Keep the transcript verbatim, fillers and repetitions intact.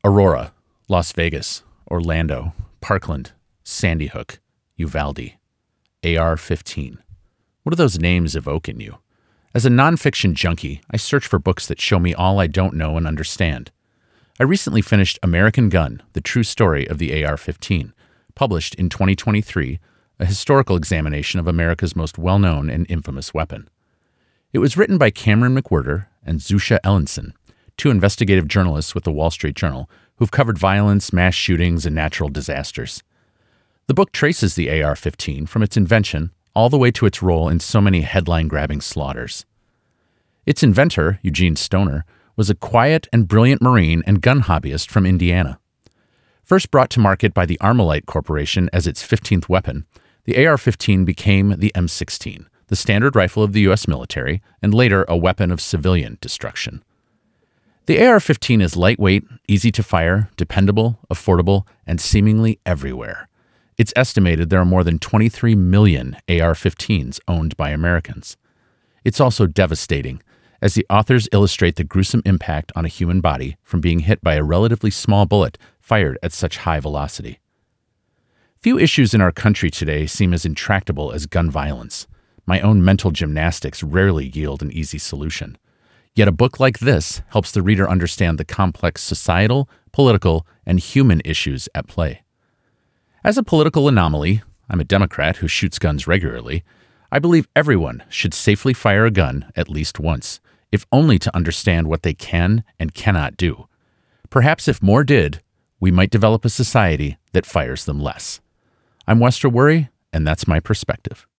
Aurora, Las Vegas, Orlando, Parkland, Sandy Hook, Uvalde, A R fifteen. What do those names evoke in you? As a nonfiction junkie, I search for books that show me all I don't know and understand. I recently finished American Gun, The True Story of the A R fifteen, published in twenty twenty-three, a historical examination of America's most well-known and infamous weapon. It was written by Cameron McWhirter and Zusha Ellenson, two investigative journalists with the Wall Street Journal who've covered violence, mass shootings, and natural disasters. The book traces the A R fifteen from its invention all the way to its role in so many headline-grabbing slaughters. Its inventor, Eugene Stoner, was a quiet and brilliant Marine and gun hobbyist from Indiana. First brought to market by the Armalite Corporation as its fifteenth weapon, the A R fifteen became the M sixteen, the standard rifle of the U S military, and later a weapon of civilian destruction. The A R fifteen is lightweight, easy to fire, dependable, affordable, and seemingly everywhere. It's estimated there are more than twenty-three million A R fifteens owned by Americans. It's also devastating, as the authors illustrate the gruesome impact on a human body from being hit by a relatively small bullet fired at such high velocity. Few issues in our country today seem as intractable as gun violence. My own mental gymnastics rarely yield an easy solution. Yet a book like this helps the reader understand the complex societal, political, and human issues at play. As a political anomaly, I'm a Democrat who shoots guns regularly, I believe everyone should safely fire a gun at least once, if only to understand what they can and cannot do. Perhaps if more did, we might develop a society that fires them less. I'm Wester Worry, and that's my perspective.